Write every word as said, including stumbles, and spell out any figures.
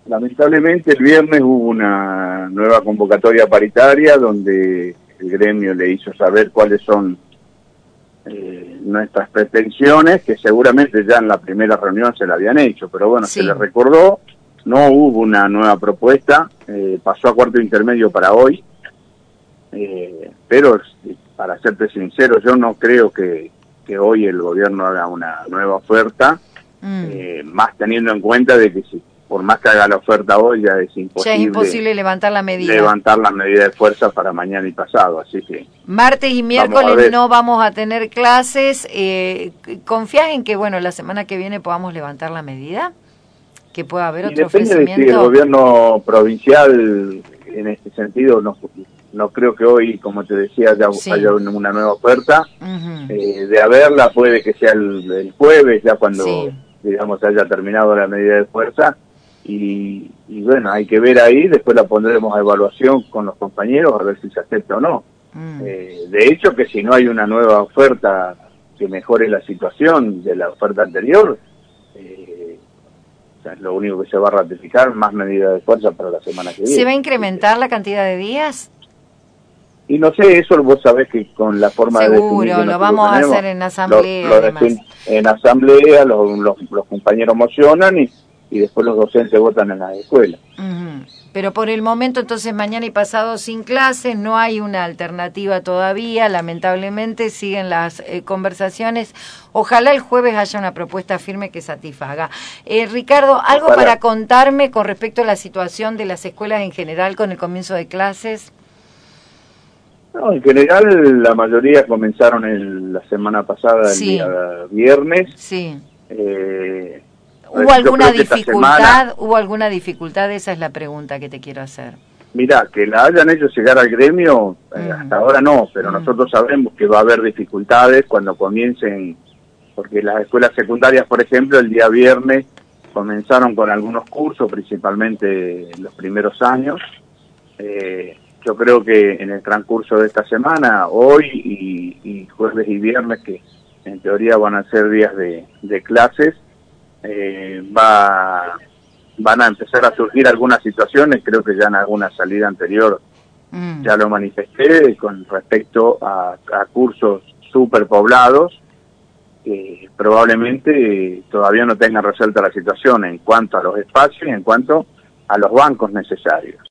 lamentablemente el viernes hubo una nueva convocatoria paritaria donde el gremio le hizo saber cuáles son eh, nuestras pretensiones, que seguramente ya en la primera reunión se la habían hecho, pero bueno, sí. Se le recordó, no hubo una nueva propuesta, eh, pasó a cuarto intermedio para hoy, eh, pero para serte sincero, yo no creo que, que hoy el gobierno haga una nueva oferta, mm. eh, más teniendo en cuenta de que si por más que haga la oferta hoy, ya es imposible, ya es imposible levantar la medida. Levantar la medida de fuerza para mañana y pasado, así que... Martes y miércoles no vamos a tener clases. Eh, ¿Confías en que, bueno, la semana que viene podamos levantar la medida? ¿Que pueda haber otro ofrecimiento? Depende de si el gobierno provincial, en este sentido, no, no creo que hoy, como te decía, haya, sí. haya una nueva oferta. Uh-huh. eh, de haberla, puede que sea el, el jueves, ya cuando, sí. digamos, haya terminado la medida de fuerza. Y, y bueno, hay que ver ahí, después la pondremos a evaluación con los compañeros a ver si se acepta o no. Mm. Eh, de hecho, que si no hay una nueva oferta que mejore la situación de la oferta anterior, eh, o sea, es lo único que se va a ratificar, más medidas de fuerza para la semana que viene. ¿Se va a incrementar la cantidad de días? Y no sé, eso vos sabés que con la forma Seguro, de definir... Seguro, lo vamos tenemos, a hacer en asamblea. Lo, lo además. En asamblea los, los, los compañeros mocionan y... y después los docentes votan en la escuela. Uh-huh. Pero por el momento, entonces, mañana y pasado sin clases, no hay una alternativa todavía, lamentablemente siguen las eh, conversaciones. Ojalá el jueves haya una propuesta firme que satisfaga. Eh, Ricardo, ¿algo Ojalá. para contarme con respecto a la situación de las escuelas en general con el comienzo de clases? No, en general la mayoría comenzaron el, la semana pasada, el sí. día viernes. Sí. Eh, ¿Hubo alguna dificultad? Semana, ¿Hubo alguna dificultad? Esa es la pregunta que te quiero hacer. Mirá, que la hayan hecho llegar al gremio, eh, mm. hasta ahora no, pero mm. nosotros sabemos que va a haber dificultades cuando comiencen, porque las escuelas secundarias, por ejemplo, el día viernes comenzaron con algunos cursos, principalmente los primeros años. Eh, yo creo que en el transcurso de esta semana, hoy y, y jueves y viernes, que en teoría van a ser días de, de clases, Eh, va van a empezar a surgir algunas situaciones, creo que ya en alguna salida anterior mm. ya lo manifesté con respecto a, a cursos superpoblados que probablemente todavía no tengan resuelta la situación en cuanto a los espacios y en cuanto a los bancos necesarios.